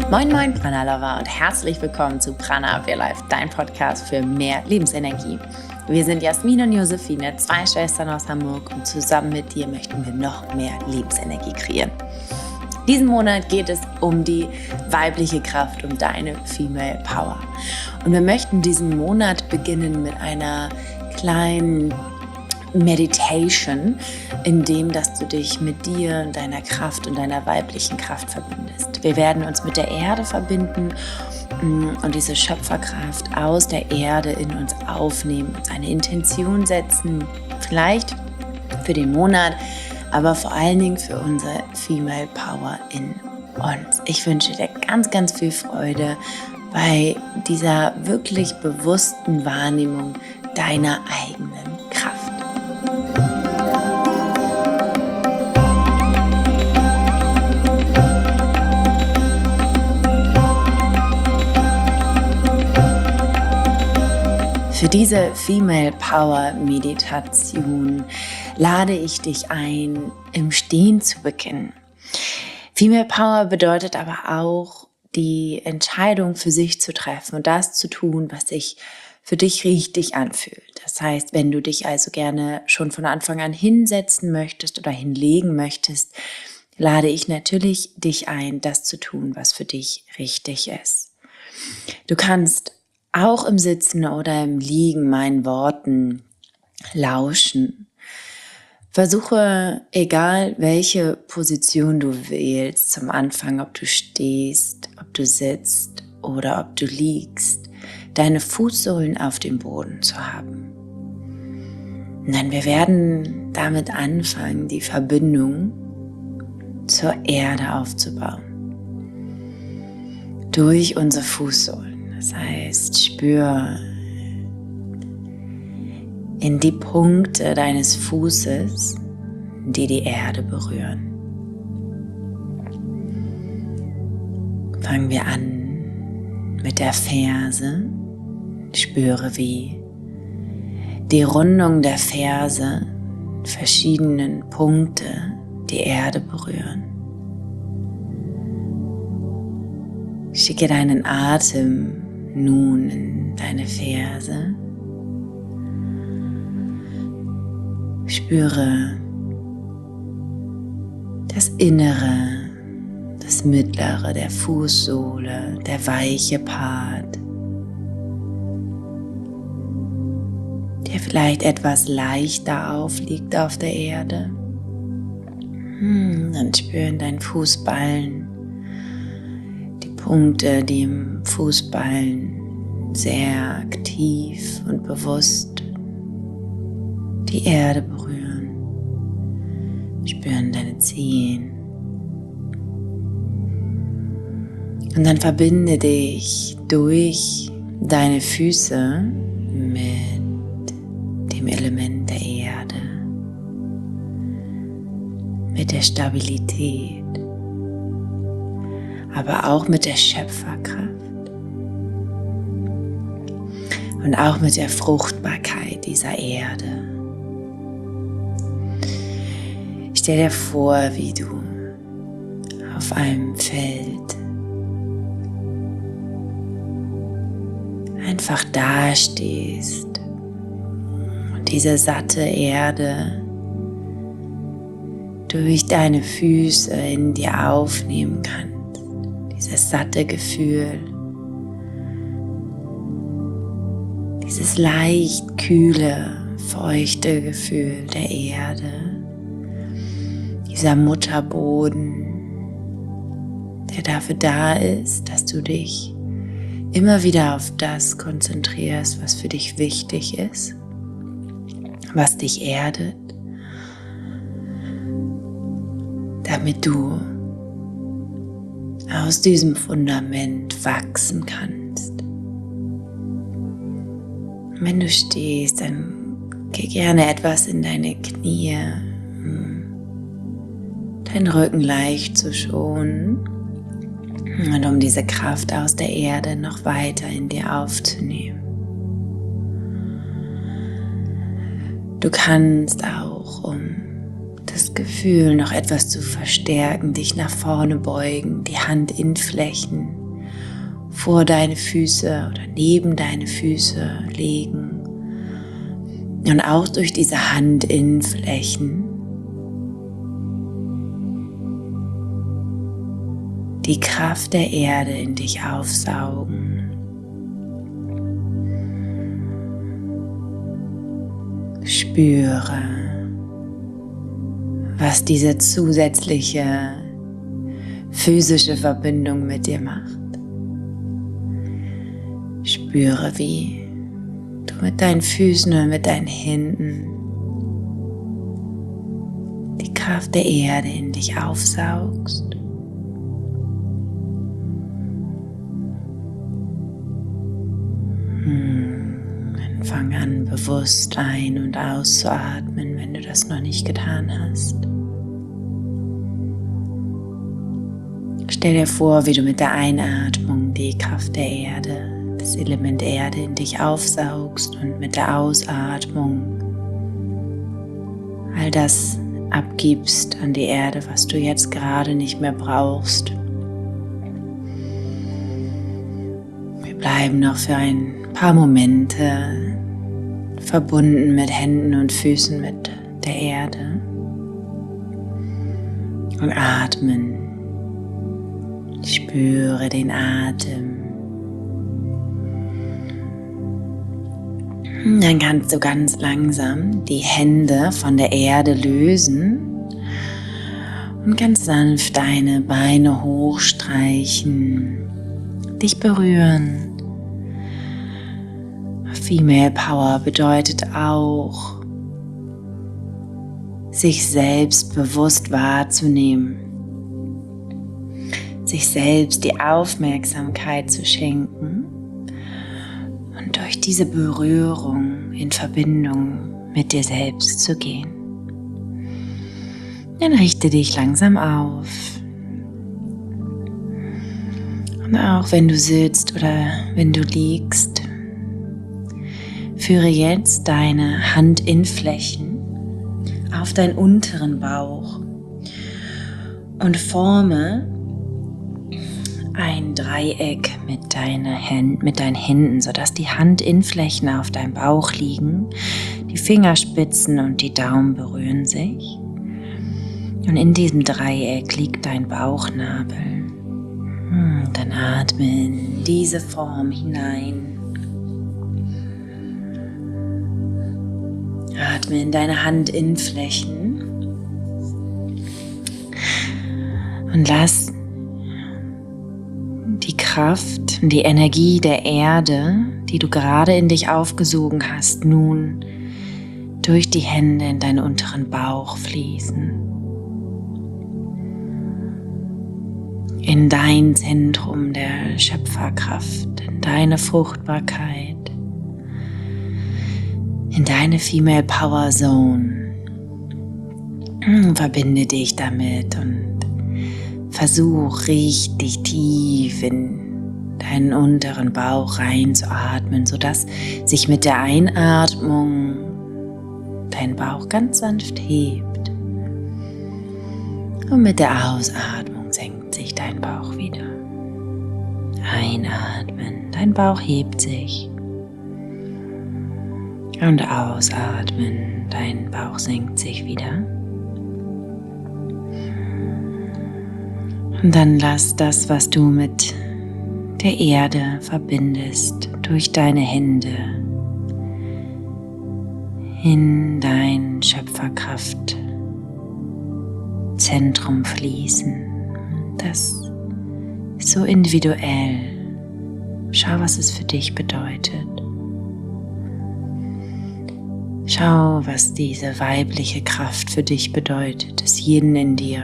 Moin moin Prana Lover und herzlich willkommen zu Prana Up Your Life, dein Podcast für mehr Lebensenergie. Wir sind Jasmin und Josephine, zwei Schwestern aus Hamburg und zusammen mit dir möchten wir noch mehr Lebensenergie kreieren. Diesen Monat geht es um die weibliche Kraft, um deine Female Power. Und wir möchten diesen Monat beginnen mit einer kleinen Meditation, in dem, dass du dich mit dir, deiner Kraft und deiner weiblichen Kraft verbindest. Wir werden uns mit der Erde verbinden und diese Schöpferkraft aus der Erde in uns aufnehmen, uns eine Intention setzen, vielleicht für den Monat, aber vor allen Dingen für unsere Female Power in uns. Ich wünsche dir ganz, ganz viel Freude bei dieser wirklich bewussten Wahrnehmung deiner eigenen Kraft. Für diese Female Power Meditation lade ich dich ein, im Stehen zu beginnen. Female Power bedeutet aber auch, die Entscheidung für sich zu treffen und das zu tun, was sich für dich richtig anfühlt. Das heißt, wenn du dich also gerne schon von Anfang an hinsetzen möchtest oder hinlegen möchtest, lade ich natürlich dich ein, das zu tun, was für dich richtig ist. Du kannst auch im Sitzen oder im Liegen meinen Worten lauschen. Versuche, egal welche Position du wählst, zum Anfang, ob du stehst, ob du sitzt oder ob du liegst, deine Fußsohlen auf dem Boden zu haben. Und dann wir werden damit anfangen, die Verbindung zur Erde aufzubauen. Durch unsere Fußsohlen. Das heißt, spür in die Punkte deines Fußes, die die Erde berühren. Fangen wir an mit der Ferse. Spüre, wie die Rundung der Ferse, verschiedenen Punkte, die Erde berühren. Schicke deinen Atem nun in deine Ferse. Spüre das Innere, das Mittlere der Fußsohle, der weiche Part, der vielleicht etwas leichter aufliegt auf der Erde. Dann spüre in deinen Fußballen die Punkte, die im Fußballen sehr aktiv und bewusst die Erde berühren. Spüren deine Zehen. Und dann verbinde dich durch deine Füße mit dem Element der Erde, mit der Stabilität, aber auch mit der Schöpferkraft und auch mit der Fruchtbarkeit dieser Erde. Stell dir vor, wie du auf einem Feld einfach dastehst und diese satte Erde durch deine Füße in dir aufnehmen kannst. Dieses satte Gefühl, dieses leicht kühle, feuchte Gefühl der Erde, dieser Mutterboden, der dafür da ist, dass du dich immer wieder auf das konzentrierst, was für dich wichtig ist, was dich erdet, damit du aus diesem Fundament wachsen kannst. Wenn du stehst, dann geh gerne etwas in deine Knie, deinen Rücken leicht zu schonen und um diese Kraft aus der Erde noch weiter in dir aufzunehmen. Du kannst auch, um das Gefühl noch etwas zu verstärken, dich nach vorne beugen, die Handinnenflächen vor deine Füße oder neben deine Füße legen und auch durch diese Handinnenflächen die Kraft der Erde in dich aufsaugen. Spüre, was diese zusätzliche physische Verbindung mit dir macht. Spüre, wie du mit deinen Füßen und mit deinen Händen die Kraft der Erde in dich aufsaugst. Dann fang an, bewusst ein- und auszuatmen, wenn du das noch nicht getan hast. Stell dir vor, wie du mit der Einatmung die Kraft der Erde, das Element Erde in dich aufsaugst und mit der Ausatmung all das abgibst an die Erde, was du jetzt gerade nicht mehr brauchst. Wir bleiben noch für ein paar Momente verbunden mit Händen und Füßen mit der Erde und atmen. Spüre den Atem. Dann kannst du ganz langsam die Hände von der Erde lösen und ganz sanft deine Beine hochstreichen, dich berühren. Female Power bedeutet auch, sich selbst bewusst wahrzunehmen, sich selbst die Aufmerksamkeit zu schenken und durch diese Berührung in Verbindung mit dir selbst zu gehen. Dann richte dich langsam auf. Und auch wenn du sitzt oder wenn du liegst, führe jetzt deine Handinnenflächen auf deinen unteren Bauch und forme ein Dreieck mit deinen Händen, sodass die Handinnenflächen auf deinem Bauch liegen, die Fingerspitzen und die Daumen berühren sich. Und in diesem Dreieck liegt dein Bauchnabel. Dann atme in diese Form hinein. Atme in deine Handinnenflächen und lass die Kraft und die Energie der Erde, die du gerade in dich aufgesogen hast, nun durch die Hände in deinen unteren Bauch fließen. In dein Zentrum der Schöpferkraft, in deine Fruchtbarkeit, in deine Female Power Zone. Verbinde dich damit und versuch richtig tief in deinen unteren Bauch reinzuatmen, sodass sich mit der Einatmung dein Bauch ganz sanft hebt. Und mit der Ausatmung senkt sich dein Bauch wieder. Einatmen, dein Bauch hebt sich. Und ausatmen, dein Bauch senkt sich wieder. Und dann lass das, was du mit der Erde verbindest, durch deine Hände in dein Schöpferkraftzentrum fließen. Das ist so individuell. Schau, was es für dich bedeutet. Schau, was diese weibliche Kraft für dich bedeutet, das Yin in dir.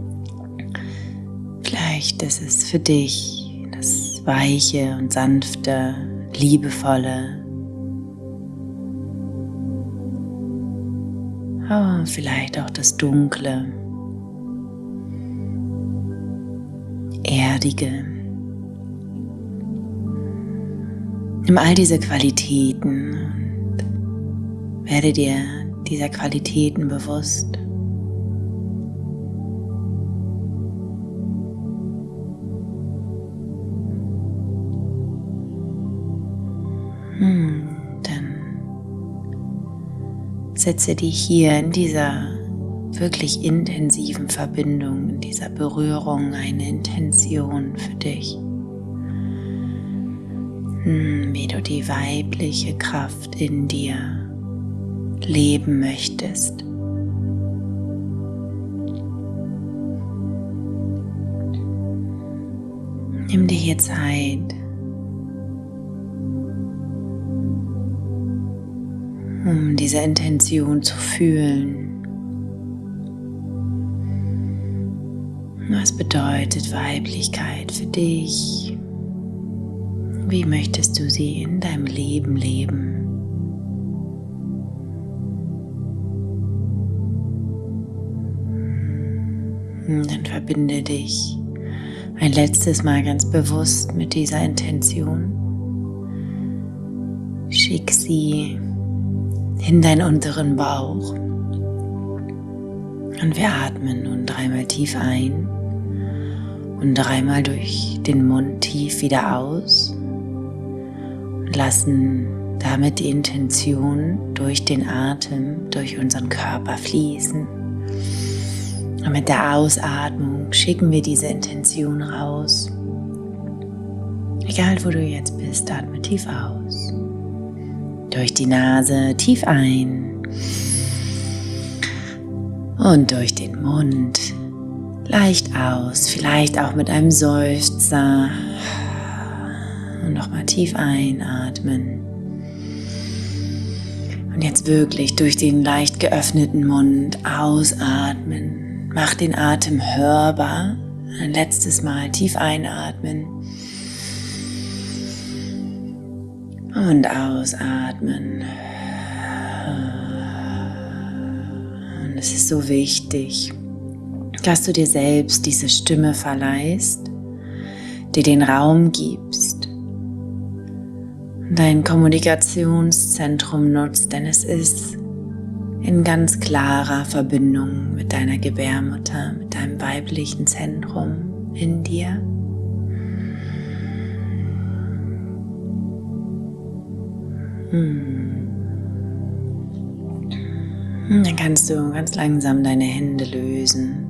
Vielleicht ist es für dich das Weiche und Sanfte, Liebevolle. Oh, vielleicht auch das Dunkle, Erdige. Nimm all diese Qualitäten und werde dir dieser Qualitäten bewusst. setze dich hier in dieser wirklich intensiven Verbindung, in dieser Berührung eine Intention für dich. Wie du die weibliche Kraft in dir leben möchtest. Nimm dir hier Zeit, um diese Intention zu fühlen. Was bedeutet Weiblichkeit für dich? Wie möchtest du sie in deinem Leben leben? Dann verbinde dich ein letztes Mal ganz bewusst mit dieser Intention. Schick sie in deinen unteren Bauch. Und wir atmen nun 3-mal tief ein und 3-mal durch den Mund tief wieder aus und lassen damit die Intention durch den Atem, durch unseren Körper fließen. Und mit der Ausatmung schicken wir diese Intention raus. Egal wo du jetzt bist, atme tief aus. Durch die Nase tief ein und durch den Mund leicht aus, vielleicht auch mit einem Seufzer. Und nochmal tief einatmen. Und jetzt wirklich durch den leicht geöffneten Mund ausatmen. Mach den Atem hörbar. Ein letztes Mal tief einatmen. Und ausatmen. Und es ist so wichtig, dass du dir selbst diese Stimme verleihst, dir den Raum gibst, dein Kommunikationszentrum nutzt, denn es ist in ganz klarer Verbindung mit deiner Gebärmutter, mit deinem weiblichen Zentrum in dir. Dann kannst du ganz langsam deine Hände lösen.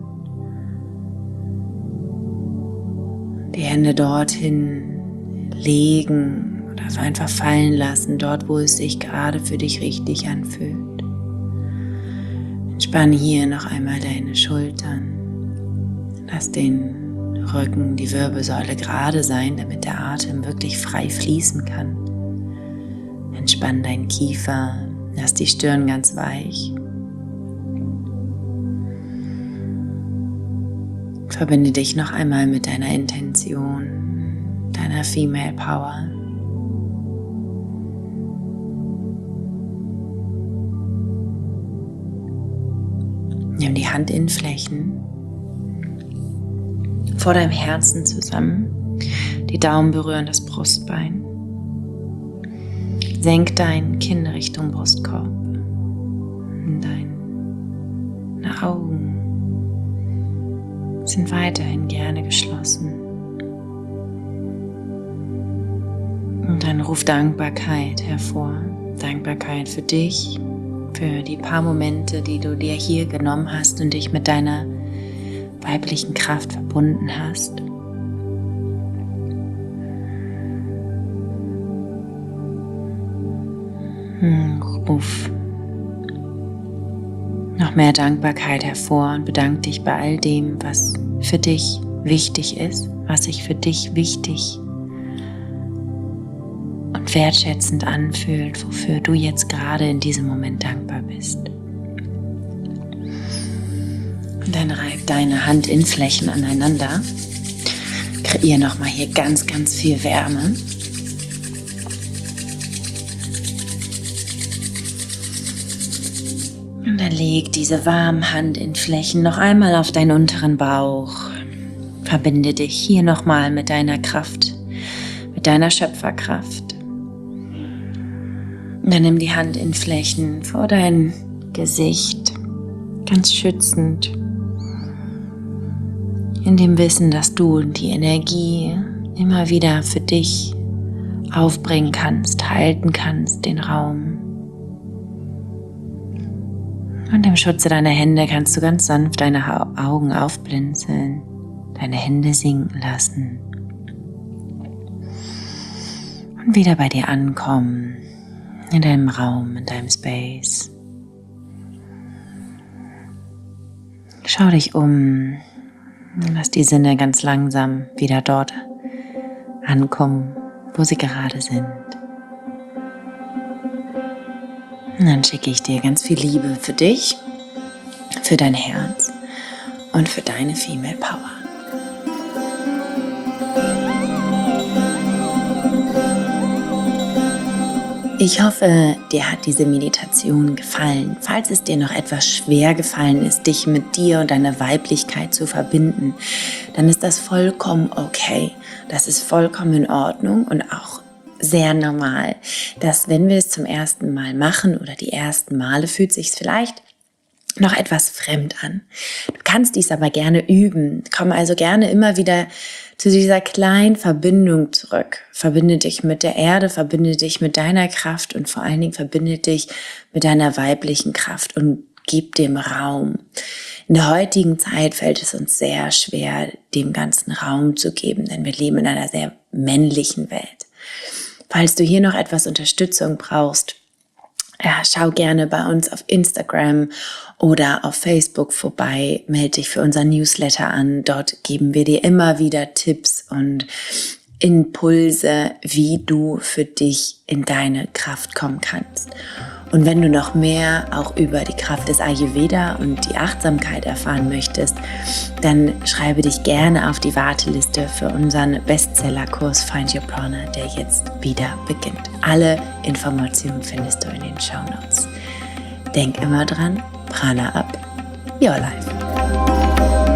Die Hände dorthin legen oder einfach fallen lassen, dort wo es sich gerade für dich richtig anfühlt. Entspann hier noch einmal deine Schultern. Lass den Rücken, die Wirbelsäule gerade sein, damit der Atem wirklich frei fließen kann. Entspann deinen Kiefer, lass die Stirn ganz weich. Verbinde dich noch einmal mit deiner Intention, deiner Female Power. Nimm die Handinnenflächen vor deinem Herzen zusammen. Die Daumen berühren das Brustbein. Senk dein Kinn Richtung Brustkorb. Deine Augen sind weiterhin gerne geschlossen. Und dann ruf Dankbarkeit hervor. Dankbarkeit für dich, für die paar Momente, die du dir hier genommen hast und dich mit deiner weiblichen Kraft verbunden hast. Ruf noch mehr Dankbarkeit hervor und bedank dich bei all dem, was für dich wichtig ist, was sich für dich wichtig und wertschätzend anfühlt, wofür du jetzt gerade in diesem Moment dankbar bist. Und dann reib deine Handinnenflächen aneinander. Kreier nochmal hier ganz, ganz viel Wärme. Und dann leg diese warmen Handinnenflächen noch einmal auf deinen unteren Bauch. Verbinde dich hier nochmal mit deiner Kraft, mit deiner Schöpferkraft. Und dann nimm die Handinnenflächen vor dein Gesicht, ganz schützend, in dem Wissen, dass du die Energie immer wieder für dich aufbringen kannst, halten kannst, den Raum. Und im Schutze deiner Hände kannst du ganz sanft deine Augen aufblinzeln, deine Hände sinken lassen und wieder bei dir ankommen, in deinem Raum, in deinem Space. Schau dich um und lass die Sinne ganz langsam wieder dort ankommen, wo sie gerade sind. Und dann schicke ich dir ganz viel Liebe für dich, für dein Herz und für deine Female Power. Ich hoffe, dir hat diese Meditation gefallen. Falls es dir noch etwas schwer gefallen ist, dich mit dir und deiner Weiblichkeit zu verbinden, dann ist das vollkommen okay. Das ist vollkommen in Ordnung und auch sehr normal, dass wenn wir es zum ersten Mal machen oder die ersten Male, fühlt sich es vielleicht noch etwas fremd an. Du kannst dies aber gerne üben. Komm also gerne immer wieder zu dieser kleinen Verbindung zurück. Verbinde dich mit der Erde, verbinde dich mit deiner Kraft und vor allen Dingen verbinde dich mit deiner weiblichen Kraft und gib dem Raum. In der heutigen Zeit fällt es uns sehr schwer, dem ganzen Raum zu geben, denn wir leben in einer sehr männlichen Welt. Falls du hier noch etwas Unterstützung brauchst, ja, schau gerne bei uns auf Instagram oder auf Facebook vorbei, melde dich für unser Newsletter an. Dort geben wir dir immer wieder Tipps und Impulse, wie du für dich in deine Kraft kommen kannst. Und wenn du noch mehr auch über die Kraft des Ayurveda und die Achtsamkeit erfahren möchtest, dann schreibe dich gerne auf die Warteliste für unseren Bestsellerkurs Find Your Prana, der jetzt wieder beginnt. Alle Informationen findest du in den Shownotes. Denk immer dran, Prana up, your life.